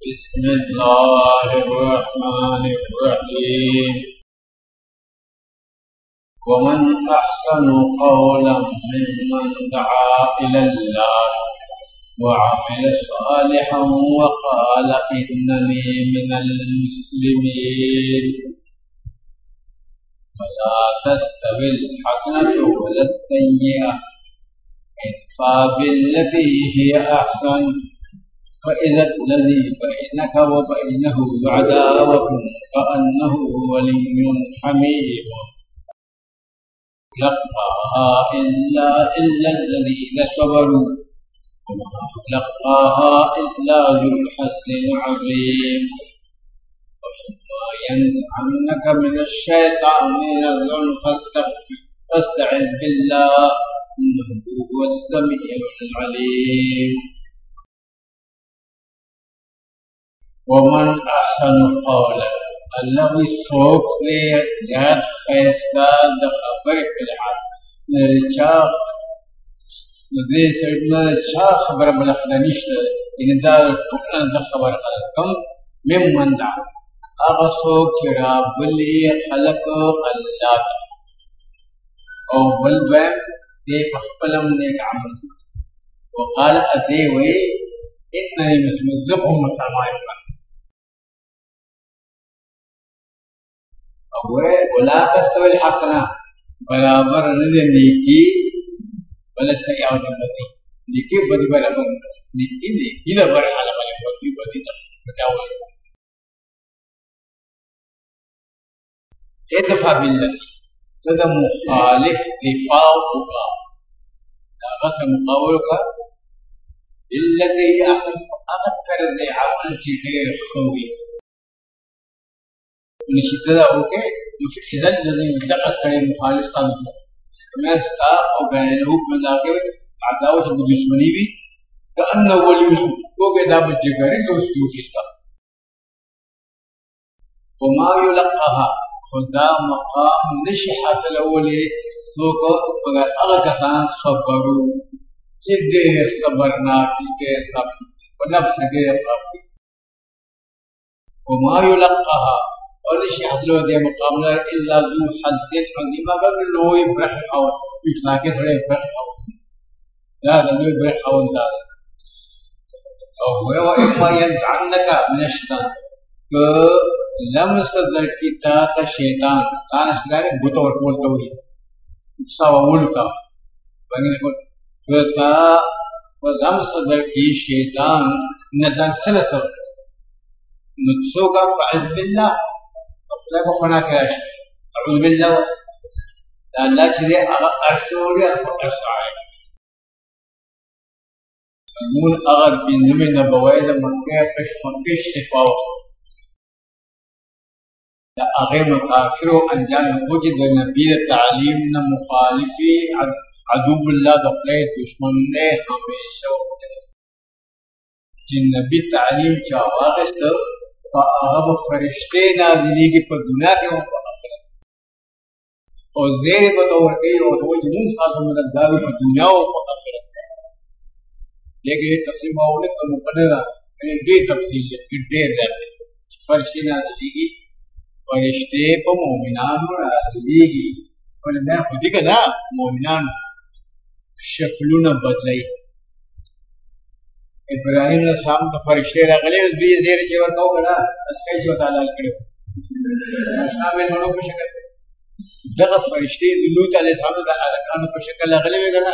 बिस्मिल्लाहिर्रहमानिर्रहीम। वमन अहसनु क़ौलन मिम्मन दआ इलल्लाह वअमिल सालिहन वक़ाल इन्ननी मिनल मुस्लिमीन। वला तस्तविल हसनतु वलस्सय्यिअह इदफ़ा बिल्लती हिय अहसन फ़इज़ा ल्लज़ी बैनक व बैनहु अदावतुन कअन्नहु वलिय्युन हमीम। लक़्क़ाहा इल्ला अल्लज़ीन सबरू वमा लक़्क़ाहा इल्ला ज़ू हज़्ज़िन अज़ीम। वइम्मा यनज़ग़न्नक मिनश्शैतानि नज़ग़ुन फ़स्तइज़ बिल्लाह इन्नहु हुवस्समीउल अलीम। वमन अहसनु क़ौलन, अल्लाह भी सोच ले याद फैसला द खबर फिलहाल नरचा नदे सड़ना चा खबर बलखनिश इन दा टुकना द खबर खलकम मिम मंदा आगा सोच चरा बली खलक अल्लाह और बल वैम दे पखपलम ने अमल वक़ाल अदे वे इन्ननी मुज़्ज़क़ुम मसामाए वला तस्तविल हसना बराबर नहीं नेकी वला सय्या बदी नेकी बदी बराबर नेकी ला बर हाला वाले बदी दा बताओ। इदफा बिल्लती तो मुखालिफ दिफा होगा दागत मुकाबल का बिल्लती अहद कर दे अमल की गैर खोई निश्चितता होके मुश्किल जल्दी दक़त सड़े मुखालिफ था मैं स्ता और गैरू में जाके आदावत दुश्मनी भी तो अन्य वली को के दाब जिगरी दोस्ती उठिस्ता वमा युलक़्क़ाहा खुदा मकाम निश हासिल अवले सोको अगर अगकसान सबरू जिद्दे सबरना के सब नफ्स के वमा युलक़्क़ाहा और निश हासिल दे मुकाबला इल्ला ज़ू हज़्ज़िन अज़ीम अगर लोई ब्रह खाओ पिछला के थोड़े ब्रह खाओ ला लोई ब्रह खाओ दा और वो इम्मा यनज़ग़न्नका मिनश शैतान तो लम सदर की ता शैतान तान असगारे बुतौर बोलते हुए सवाउल का बनी को तो ता लम सदर की शैतान नदन सलसल नुत्सो का फ़अज़ बिल्लाह अपने को पना कराश अऊज़ु बिल्लाह अल्लाह चले अरसोले अरसाए मूल अगर बिंदु न बवाइद मक्के कश पाओ दा आगे मुकाफिर अंजाम वजद नबी तालीम न मुखालिफी अदुबुल्लाह दखले दुश्मन ने हमेशा जिन नबी तालीम का वाक़िस अब फरिश्ते नाज़िली की पर दुनिया के आखिरत और ज़ेर बतौर के और वो जिन साथों में दावे पर दुनिया और आखिरत लेकिन ये तफसील मामले का मुकद्दर है ये तफसील है कि देर जाते फरिश्ते नाज़िली की फरिश्ते पर मोमिनान नाज़िली की और मैं खुद ही कहना मोमिनान शक्लों न बदलाई इब्राहिम ने शाम तो फरिश्ते रगले उस भी ज़ेर जेवर का करा अस्कई जो ताला करे शाम में दोनों को शक्ल जब फरिश्ते लूत अलैहिस्सलाम का अलकान को शक्ल रगले में करा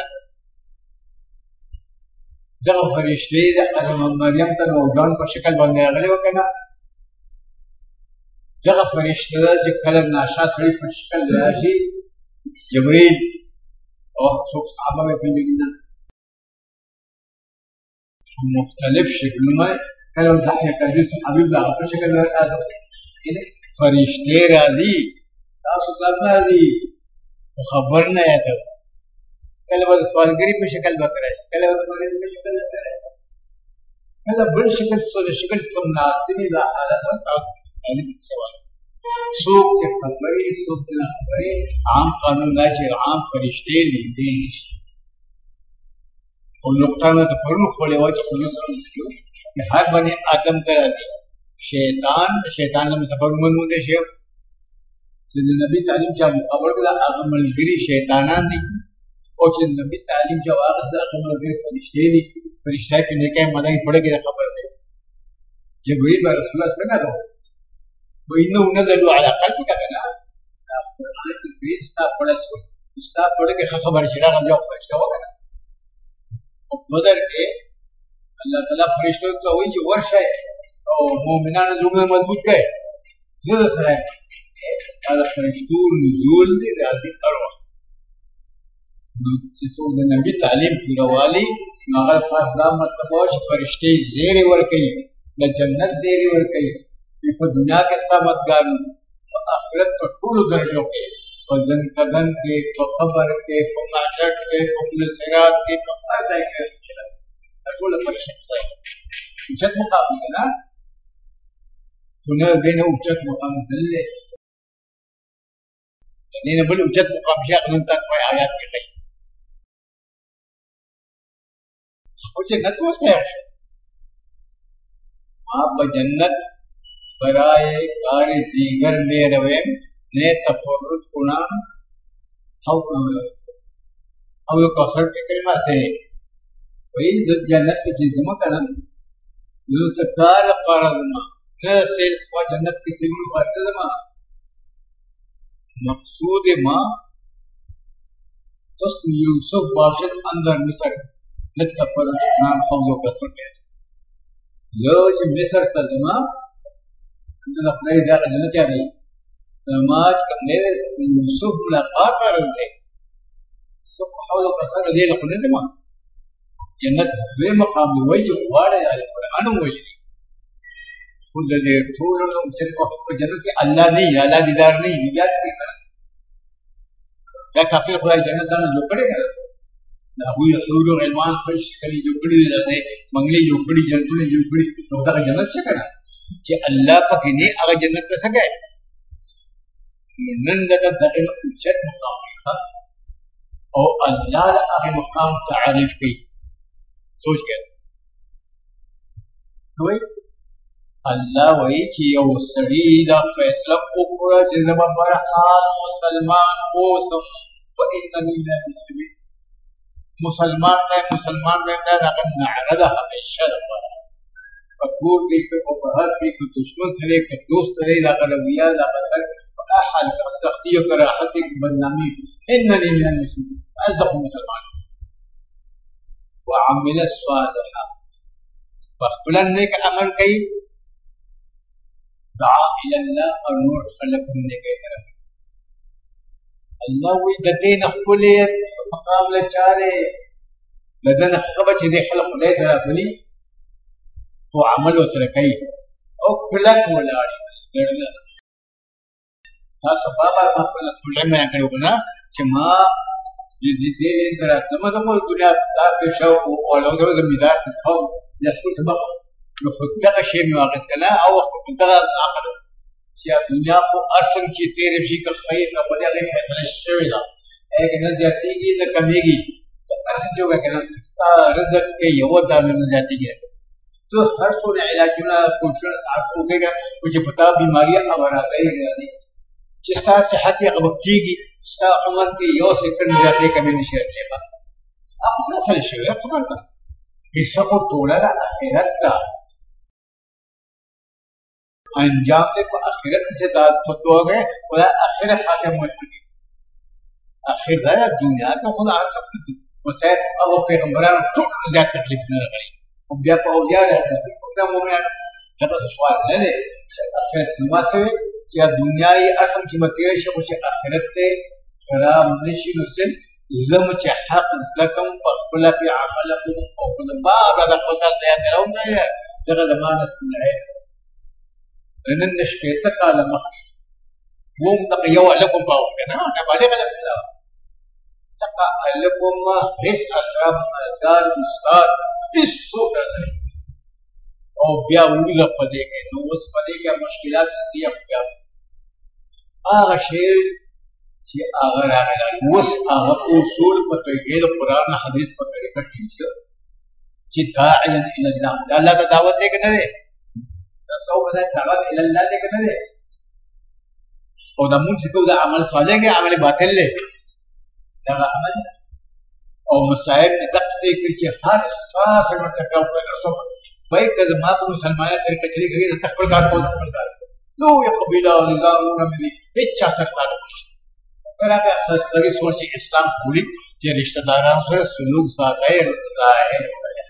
जब फरिश्ते मरियम का नौजवान को शक्ल बनने रगले में करा जब फरिश्ते जो कलर नाशा सड़ी पर शक्ल राशि जबरील और सब साहबा में फिर मुख्तलिफ शक्लों में कल हबीब को शक्ल में आता फरिश्ते राजी राजी तो खबर न आता कल वो सवालगरी पे शक्ल बकरा कल वो मरीज पे शक्ल बकरा कल बड़ शक्ल समनासिनी ला हालत होता है सवाल सूख के खबरी सूख ना खबरी आम कानून ना चाहिए आम फरिश्ते लीजिए और नुकता में तो फर्म खोले हुआ तो पुलिस कि हर बने आदम तरह दी शैतान में सफर मनूदे शेव नबी तालीम जा मुकाबल का अमलगिरी शैताना दी और नबी तालीम जा वापस अमलगिरी फरिश्ते के ने के मदई पड़े के खबर दे जिब्रील व रसूलुल्लाह सल्लल्लाहु अलैहि वसल्लम वो इन्नो नज़लु अला क़ल्बिका कना कुरान की बेस्ता पढ़े के खबर छिड़ा का जो फरिश्ता होगा ना बदर के अल्लाह ताला फरिश्तों का वही वर्ष है और मोमिनान जुम्मे मजबूत गए ज़रूर सराय هذا فرشتور نزول لهذه الأرواح जिसको नबी तालीम पूरा वाली मगर फासला मतलब फरिश्ते ज़ेर वर्कई या जन्नत ज़ेर वर्कई देखो दुनिया के सामतगार और आखिरत को टूल दर्जों के और जन कदन के तो खबर के तो माशर के तो सिरात के तो हर जगह के टूल फरिश्ते उच्चत मुकाम है ना सुने देने उच्चत मुकाम दल्ले देने बल उच्चत मुकाम है अगले तक कोई आयत के नहीं जन्नत को है आप जन्नत बराए कार दीगर ले रवे ने तफर्रुद कुना हम लोग कसर के कलमा से वही जन्नत की चीज में करना जो सरकार पारदमा न सेल्स को जन्नत की सिगुल पारदमा मकसूद मां तो यूसुफ बाशिर अंदर मिसर लत पर नाम हम लोग कसर के जो मिसर तर्जुमा अंदर अपने इधर जन्नत आ गई समाज करने यूसुफ मुलाकात कर रहे सब हम लोग कसर ले अपने से मां जन्नत वे मकाम वही जो वाड़े आए कुरान वही खुद दे थोड़ा सा उच्च को जन्नत के अल्लाह नहीं अल्लाह दीदार नहीं नियाज की तरह क्या काफिर खुदा जन्नत दान जो पड़ेगा ना हुई हुरो रहमान खुश कली जो पड़ी जाते मंगली जो पड़ी जन्नत जो पड़ी तो तक जन्नत से करना कि अल्लाह पक ने अगर जन्नत कर सके नंद का दर्जा उच्च मकाम था और अल्लाह के मकाम तारीफ की सोच के सोच अल्लाह वही कि वो सड़ी दा फैसला ऊपर जिंदमा पर हाल मुसलमान को सम व इन्ननी ला मुस्लिम मुसलमान में ना नारदा हमेशा रहा फकूर के ऊपर के दुश्मन से के दोस्त रहे ला रविया ला बदल हाल का सख्ती और कराहत की बदनामी इन्ननी ला मुस्लिम अज़म मुसलमान व अमिल स्वालिहा फखलन ने का अमल कई अल्लाह और नूर खलक करने के तरफ अल्लाह वो ददे नखले मकाम ले चारे ददन खबच दे खलक ले दरा बली तो अमल वसर कई और खलक मोलाड़ी दरना था सबाबा मापन सुले में कयो बना चमा ये दे दरा समझ को दुनिया का पेशा और लोग जमींदार था या स्कूल सबक जो खुदा का शेर में वाक़ करना और वक्त खुदा का आकर क्या दुनिया को अर्सन की तेरे भी का खैर का बदल नहीं फैसला शेवेला एक न जाती की न कमेगी तो अर्सन जो का कहना रिज़्क़ के योदा में न जाती है तो हर सोने इलाज ना कुछ साफ हो गया कुछ पता बीमारियां अब आते ही नहीं जिसका सेहत या कबकीगी जिसका उम्र के यो से कर जाते कभी निशात लेगा आप ना सही शेवे खबर का हिस्सा को तोड़ा आखिरत का अंजाम ने को आखिरत से तो हो गए बोला आखिरत खाते मुझे आखिर है दुनिया का खुदा आ सकती थी उसे अब वो पैगंबरान तो ज्यादा तकलीफ न लगी अब क्या पाओ जा रहा है अपना मोमेंट जब से सवाल है आखिरत नुमा से क्या दुनिया ही असम की मतेश कुछ आखिरत से खराब नशील से जम चे हक लकम फला fi अमलकुम और कुल बाब هذا قلت يا ترون يا जगह जमाना सुन है لأن الشيء تقال مخي وهم تقيوا لكم باوك أنا بالغ لكم لا تقال لكم ما ليس أصحاب دار مستار بالسوق رزق أو بيا ولا فديك إنه وس فديك مشكلات سياسية بيا آخر شيء آخر وس آخر أصول بطريقة القرآن حديث بطريقة كتير چې داعیا الی الله دا الله ته دعوت دی که نه دی؟ تاسو به دعوت الی الله دی که نه دی؟ او دا مونږ چې کوو دا عمل صالح دی عمل باطل دی دغه عمل او مصائب مې دقه ته یې کړي چې هر ساس مې ټکاو کړی وایي که زما په مسلمانانو طریقه چلې کوي د خپل کار کوو د خپل کار لویه قبیله او نظامونه مې دي هېڅ چا سره تعلق نشته پر هغه اساس سړي سوچ چې اسلام بولي چې رشته دارانو سره سلوک غیر ظاهر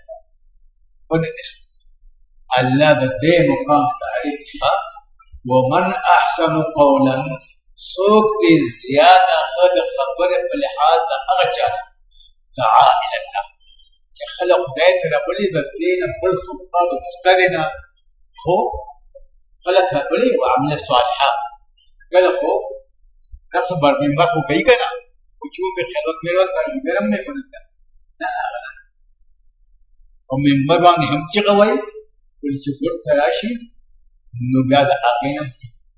وننسل الله د دې مقام تعریف ښه ومن احسن قولا څوک دې زیاته ښه د خبرې په لحاظ د هغه چا دعا الی الله چې خلق خدای ته رابولي د دې نه بل څوک قالو شته دی نه خو خلق رابولي وعمل صالحه کله خو نفس بر منبر خو کوي که نه خو چې به خلوت میروت بر منبر هم نه کړل نه هغه نه او منبر باندې هم چغه وایي ولې چې ګوټ ته راشي نو بیا د هغې نه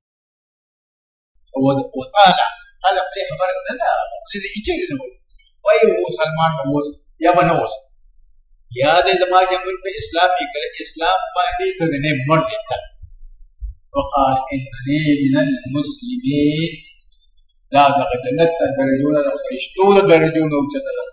وطالع خلق دې خبره نه ده خولې د هېچې نه وایي مسلمان به اوس یا به نه اوس یا دې زما جمهور په اسلام یې کړه اسلام باندې که د نه مړ دی وقال انني من المسلمين دا دغه جنت ته درجونه د فرشتو د درجونه اوچته ده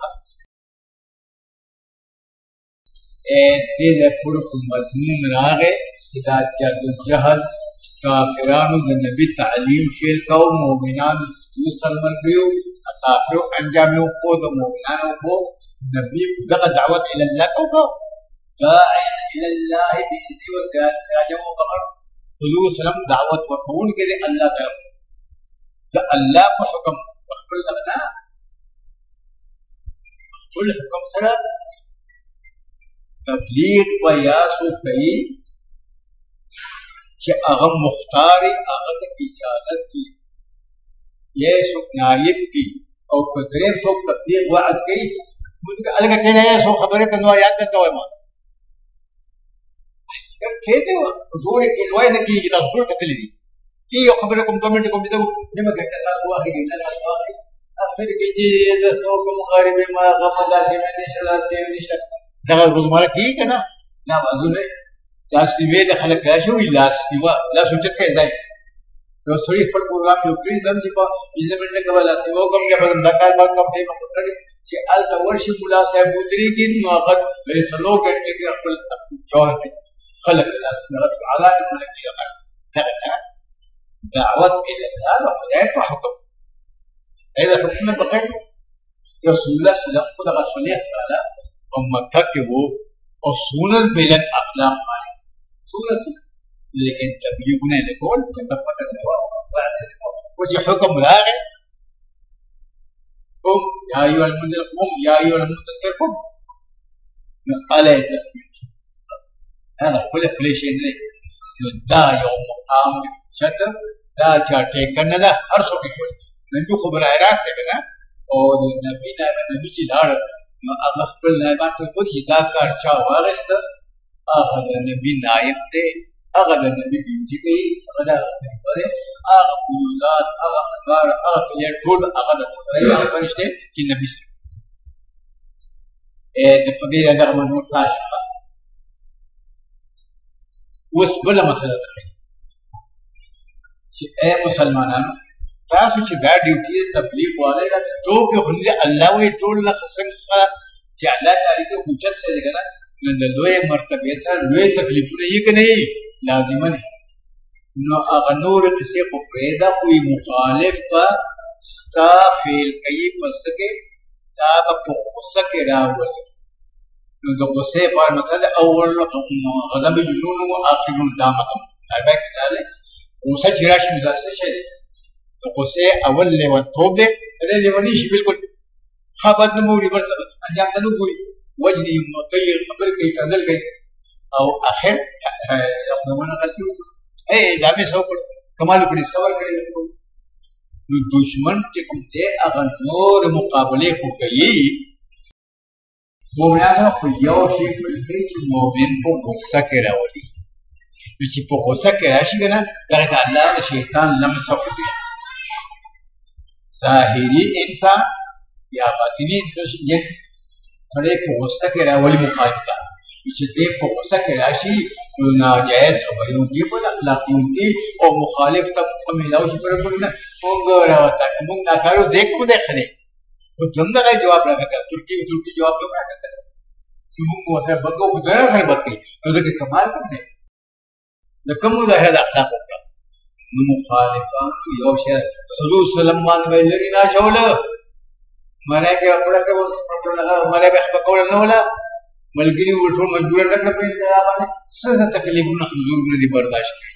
دې د پوره کوم مضمون راغی چې دا جهل کافرانو د نبي تعلیم فیل کو مؤمنانو سره ملګري کافرو انجام یې وکړو د مؤمنانو کو نبي دغه دعوت الى الله کو داعیا الى الله باذنه وتراجم قمر حضور سلام دعوت ورکون کې الله تعالی د الله په حکم خپل نه خپل حکم سره تبلیغ و یاسو کوي چې هغه مختاري هغه ته اجازت دي یې څوک نایب دي او که درېیم څوک تبلیغ وعظ کوي موږ هلکه کېنه یې څو خبرې ته نو یاد درته وایم کېدی وه زورې کې لوی نه کېږي دا ټول کتلي دي کې یو خبره کوم کمنټ کوم دې نیمه ګنټه ساعت واخلي نه واخلي اخر کې چې زه څوک مغاربې ما غمه لازمه نشته داسې نشته دغه روزمره کېږي که نه دا بازونه لاس نیوې د خلک راشي وایي لاس نیوه لاس اوچت کړی ځای یو سړي خپل پروګرام یو کړي دم چې په پنځه منټه کې به لاس نیوه وکړم یا به زکات به کوم ټایم کړی چې هلته ورشي ملا صاحب ودرېږي نو هغه څلور ګنټې کې خپل جوهر کوي خلک لاس نیوه علا خلک یې دغه نه دعوت الى الله د خدای په حکم اذا حکم بغیر رسول الله صلی الله علیه وسلم صلیح تعالی په مکه کې وو او سنن بلن اخلاق باندې سنت لیکن تبلیغ نه لیکول چې په پټه نه و او چې حکم راغی قم یا ایها المنذر قم یا ایها المدثر قم علیه هذا خپل شي نه دا یو مقام چتر دا چا ټیکن نه ده هر څوک یې کوي نبي خو به راست دی که نه او د نبي نبي چې لاړ نو هغه خپل نایبان ته وکړي چې دا کار چا واخېسته هغه د نبي نایب دی هغه د نبي بیوټي کوي هغه د هغه خلیفه دی هغه فیوزات هغه انوار هغه فلیټ ټول هغه د سره هغه فرشتې چې نبي سره د په دې دغه مضمون خلاص شي اوس بله مسله ده چې اے مسلمانانو تاسو چې دا ډیوټي تبلیغ والی داسې ټوکې خو نه الله وایي ټول لکه څنګه چې الله تعالی ته اوچت شی دی که نه نو د لویې مرتبې سره لوی تکلیفونه یې که نه یي لازمه نه نو هغه نورې قصې خو پرېږده خو مخالف به ستا فعل کوي په څه کې دا به په غصه کې راولي نو د غصې په مطلب اول غضب جنون و آخرون دا مطلب دا مثال دی غصه چې راشي نو دا څه شی دی د غصې اول لیونتوب دی سړی لیونی شي بلکل ښه بد نه موري بل څه انجام ته نه ګوري وجنې کوي خبرې کوي تندل کوي او اخر اقدامونه غلطي وکړو دا مې څه وکړو کمال وکړي صبر کړی نو دشمن چې کوم دی هغه نور مقابلې خو کوي مؤمنانو خو یو شی کوي چې مؤمن په غصه کې راولي نو چې په غصه کې راشي که نه دغه ته الله د شیطان لمس وکړي ظاهري انسان یا باطني جن سړی په غصه کې راولي مخالف ته چې دې په غوسه کې راشي نو ناجایز خبرې وکړي په اخلاقي وکړي او مخالف ته په میلاو شي پر نه موږ راوته موږ ناکارو دې کوم دې خلې خو څنګه جواب راکړه ترکی جواب ته راکړه چې موږ سره بدګو بدره سره بد کوي نو دغه کمال کوم دی د کوم ظاهر اخلاق وکړه نو مخالفان یو شی حضور سلام باندې لري نه چوله مړه کې خپل کوم څه نه مړه به خپل نه ولا ملګری ورته مجبور نه کړ په دا باندې څه تکلیفونه حضور نه دي برداشت کړي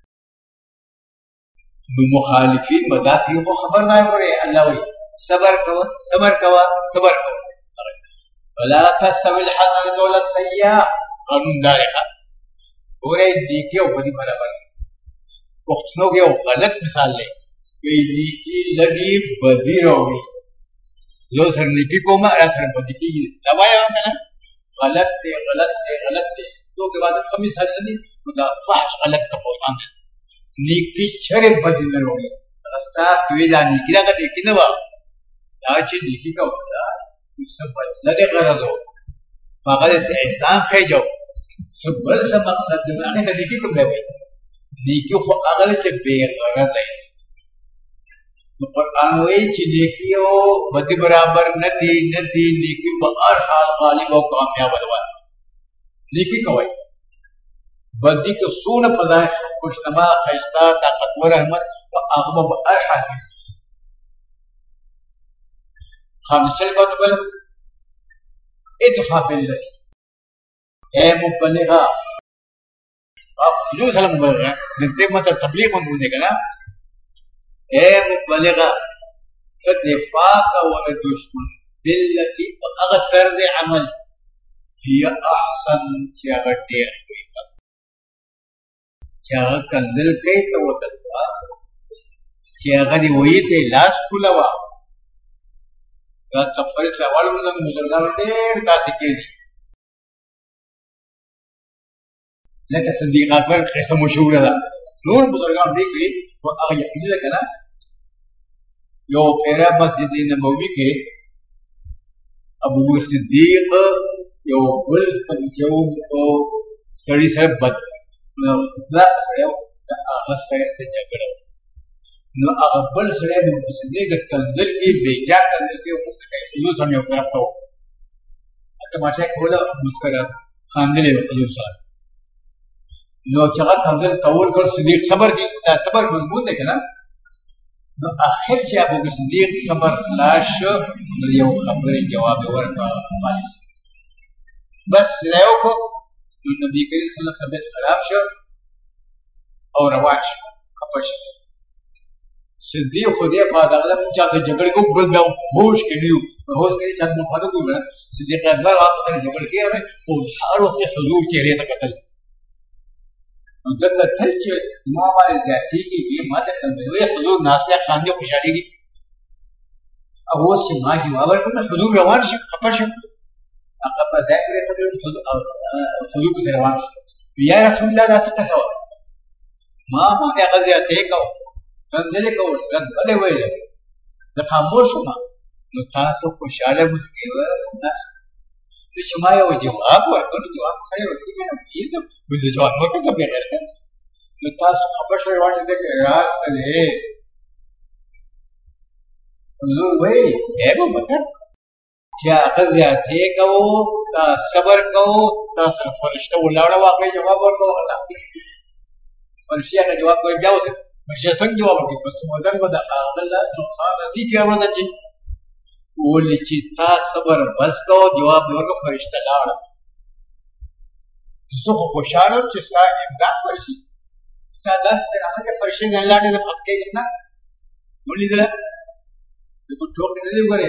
نو مخالفین بداتي خو خبر نه پړي الله وي صبر کوه صبر کوه صبر کوه ولا تستوي الحسنة ولا السيئة قانون دارخه اورې دې کې او بدی برابر پښتنو کې یو غلط مثال دی وی نیکی لګي بدی راوړي زه سره نیکی کومه سره بدی کېږي دا وایي کنه غلط دی غلط دی غلط دی تو کې بعد خمیس حل دي دا فحش غلط ته قرآن نیکی شر بدی نه راوړي راستا توی دا نیکی دا کې نه و دا چې نیکی کوه سبب لدې غرضو هغه سه احسان خېجو سبب څه مقصد دی هغه د دې کوم دی نیکی خو هغه چې بے غرض دی نو قرآن وایي چې نیکی او بدی برابر نه دي نیکی په هر حال غالب او کامیاب دی نیکی کوي بدی کې سونه پدای خوشنما خیستا طاقتور احمد او هغه په هر حال خامسل بطبل ادفع بالتي اے مبلغا آپ حضور صلی اللہ علیہ وسلم مبلغا ننتے مطلب تبلیغ من بولنے کا نا اے مبلغا فدفاع کا ولا دشمن بالتي اغتر دے عمل هي احسن چاگا دیر ہوئی کا چاگا کنزل کئی تو وطلوا چاگا دی ویتے لاس کلوا دا سفر سوال موږ د بزرګانو ډېر داسې کړي لکه صدیق اکبر قصه مشهوره ده نور بزرګان دې کړي او هغه یقیني ده کنه یو پیرا مسجد نبوي کې ابو بکر صدیق یو بل یو سړي سره بد نو دا سره هغه سره جګړه نو هغه بل سره د صدیق کنزل کې بیجا کنزل کې اوسه کوي حضور سره یو طرف ته تماشا کوله مسکرا خاندلې حضور سره نو چې هغه کنزل تول کړ صدیق صبر کې صبر مضبوط دی کنه نو اخر چې ابو بکر صدیق صبر لاش یو خبره جواب ورکړ بس یو کو نبی کریم صلی الله علیه وسلم طبیعت خراب شو او روان شو خفه شو صدیق خو دې په دغه چا سره جګړه کو بل بیا هوش کې نیو هوش کې چې موږ فاده کوو صدیق اکبر هغه سره جګړه کوي او هر وخت حضور چهره ته قتل دغه تل چې ما باندې ذاتي کې ما ته کوي حضور ناسته خان دې خوشالي دي او اوس چې ما جواب ورکړم حضور روان شي خپل شي هغه په ځای کې حضور سره روان شي یا رسول الله تاسو څه ما باندې هغه ذاتي کوي کنځلې کول بده ویل د خاموش ما نو تاسو خوشاله مسکی و نه چې ما یو جواب ورکړ جواب خیر ورکړ نه پیزه د جواب ورکړ څه پیغام نو تاسو خبر شوي وایي چې راز نه حضور وای ایبو مطلب چې هغه زیاتې کوو تا صبر کوو تاسو فرشته ولاړه واقعي جواب ورکړو الله فرشته هغه جواب کوي بیا اوس فرشته څنګه جواب ورکړي پس مودن به د هغه لا نقصان رسی کې اورده چې ولې چې تا صبر بس کوو جواب ورکړو فرشته لاړه زه خو خوشاله چې ستا امداد ورشي ستا داس ته هغه فرشته نه لاړه د پکې نه ولیدله دغه ټوک نه دی وره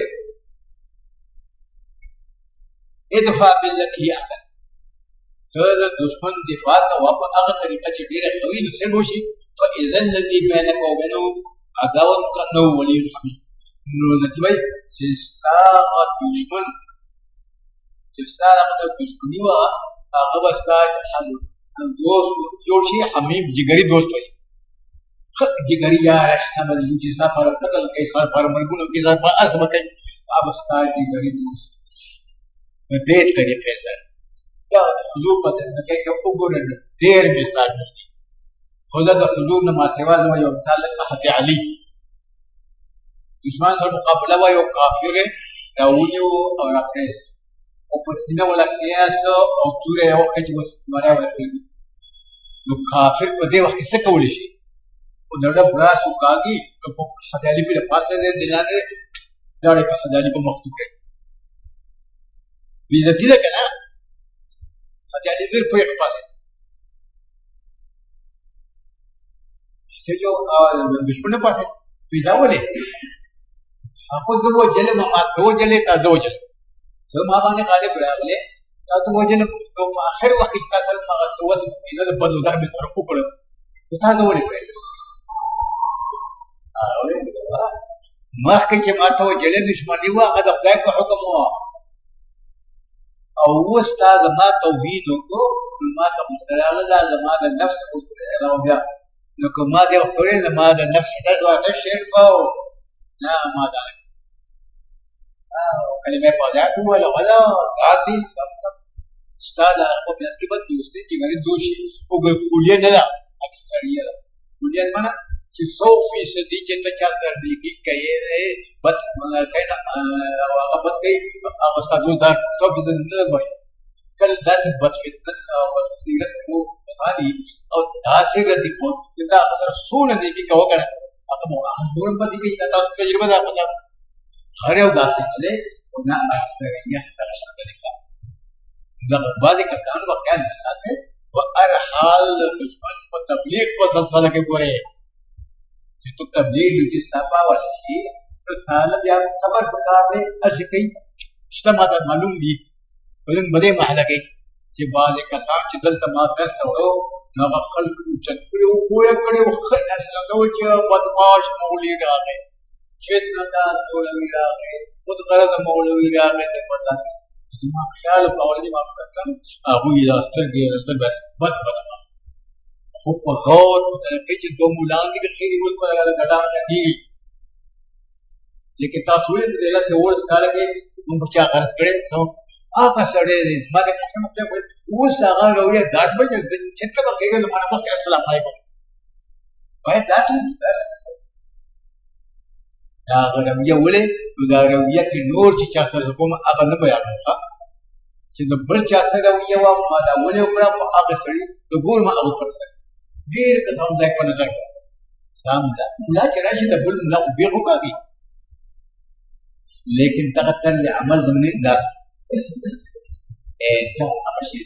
ادفع بالتي هي احسن ته دشمن دفاع کوه په هغه طریقه چې ډیره قوي نصر وشي فاذا الذي بينك وبينه عداوه كانه ولي حميد نو نتیجه چې ستا دشمن چې ستا هغه دشمني و هغه وستا دوست جوړ شي حمیم جګری دوست وي جګری یار آشنا باندې چې ستا پر قتل کې سر پر مرګونو کې سر پر اسمه کوي اب ستا جګری دوست په دې طریقې سره دا حضور په دې کې چې وګورئ ډېر مثال دی خو دا د حضور نه ما سیوا زما یو مثال حضرت علي دشمن سره مقابله وایي او کافر راونیو او راپریست او په سینه ولکېاست او توره یې وکړه چې اوس مړی ولکېږي نو کافر په دې وخت کې څه کولی شي خو د ډب راس وکاږي که په حضرت علي پرې پاسه دی د لاندې داړې په حضرت علي په مخ وکړي بېعزتي ده که نه حضرت علي زر پرې پاسه جو دشمن نه پاسه پیدا ولې خو زه وجلم ما ته وجلې تا زه وجلم زه ما باندې غالب راغلی تا ته وجلم نو آخر وخت کې تا سره هغه څه وس نه د بدلودار مې سره وکړم نو تا زه ولې پرېږدم مخکې چې ما ته وجلې دشمني وه هغه د خدای په حکم وه او اوس تا زما توهین وکړو نو ما ته مسله راغله دا زما د نفس بیا نو که ما دې وخت ویل ما د نفس حدت واقع شعر کو نه ما دا کلمه پاجات ولا ولا ذاتي استاد هغه په اس کې بد دوستي چې غني دوشي او ګولې نه لا اکثریت ګولې معنا چې 100% چې ته چا سره دی کې کوي بس کینا هغه بد کوي هغه استاد دا 100% نه وایي کله داسې بد فطرت او بصیرت کو ثاني او داسې ردی کو چې دا سره سونه دی کې کوو کنه هغه مو نور په دې کې تاسو تجربه ده مطلب هر یو داسې نه نه اکثریت سره شامل دي دا بعض کسان واقعا مثال ہے وہ ہر حال دشمن کو تبلیغ کو سلسلہ کے پورے تو تبلیغ جس طرح والا شيء تو طالب یا خبر پکا دے اشکی اجتماع معلوم دی ولن بڑے محله کې چې بعض کسان چې دلته ما پیسې وړو نو خلک چت کړو کوی کړو خل اصل ته چې بدمعاش مولوی راغی چې دا مولوی راغی خود غرض مولوی راغی ته پتا ما خیال په اول ما کتل هغه یې راسترګې بس بد خو په غور کې چې دوه مولان دي چې اوس په غډا دي لیکن تاسو ولې د لاس ورس کال کې موږ چا قرض کړي نو هغه سره دې ما دې مطلب اوس هغه وروي داس به چې څه به کېږي نو ما په السلام علیکم وای تاسو دا غوړم یو ولې دا غوړم کې نور چې چا سره کوم هغه نه بیانوم چې د بل چا سره یو ما دا ولې وکړه په هغه سړي د ګور ما او کړل ډېر قسم ځای په نظر سلام لا چې راشي د بل نه بیا وکړي لیکن تقتل عمل ضمن لاس ته هغه شي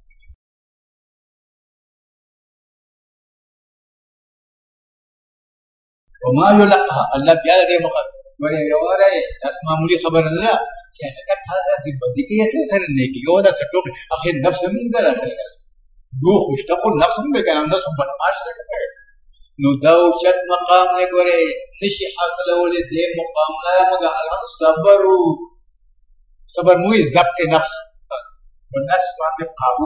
وما يلقها الله بیا دې مخه ورې وره تاسو معمولی خبر نه چې لکه هغه دې بدی کې څه سره نه کې یو دا څټو اخر نفس من درا دو خوشتقو نفس من کلام نفس بدمعاش نه کوي نو دا اوچت مقام نه ګوره نشي حاصلولې دې مقام لا مګه صبر صبر مو ضبط نفس والنفس باندې قابو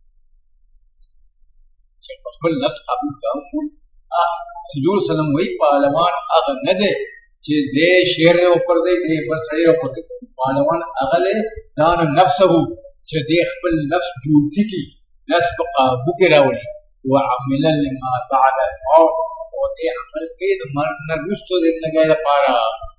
چې خپل نفس قابو کاوه حضور سلام وی پهلوان هغه نه دی چې دې شعر اوپر دی دې بل سړی اوپر دی پهلوان هغه دی ځان نفسه چې دې خپل نفس جوړتي کی نفس په قابو کې راوړي وعمل لما بعد الموت او دې عمل کې د مرګ نه وروسته د نګای لپاره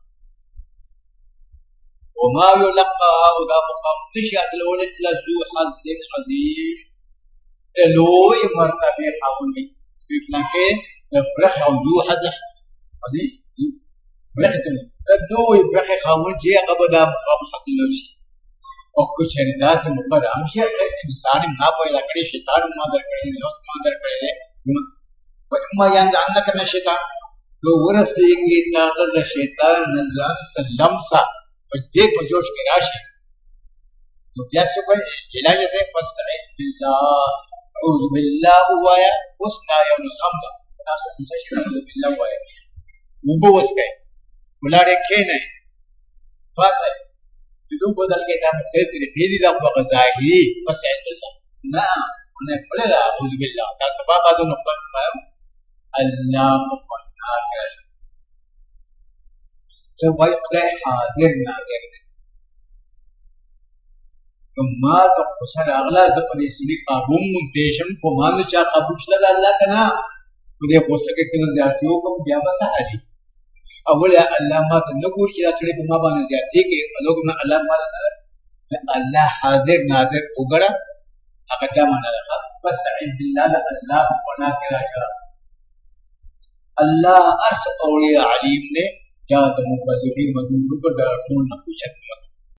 وما يلقى دا مقام نشي اصلولې چې ذو حظ عظیم لوی مرتبه خاوندي فلکه برخ او ذو حظ عظیم برخه لوی برخه خاوند چې هغه به دا مقام حاصل شي او کو چې داسې مقرر امشي چې انسان نه پیدا کړي شیطان ما درکړي نو ما درکړي وما ينزعنك من الشيطان لو ورسېږي تاسو د شیطان نظر سلام سا دې په جوش کې راشي نو بیا څه کوي علاج دې فاستعذ بالله اعوذ بالله وایا اوس دا یو نظام ده تاسو څه شي بالله وایا وبو وسکه ولاړې کې نه فاصله دې بدل کې دا مختلف دي دا په ظاهري فاستعذ بالله نه نه بل اعوذ بالله تاسو په تاسو نو پاتم الله مقدار ته وای خدای حاضر ناظر ما تو خسر اغلا د پرې سړي قابو مونتیشن کو مان چا قابو شل الله کنا دې کو سکه کې زیاتیو کوم بیا وسه حالي اول الله ما ته نګور چې سړي په ما باندې زیاتې کې لوګ ما الله ما الله حاضر ناظر وګړه هغه دا معنا ده بس عند الله الله ونا کې راځه الله ارس اولی علیم نے کیا تو مبذرین مذموم کو ڈر ٹھون نہ کچھ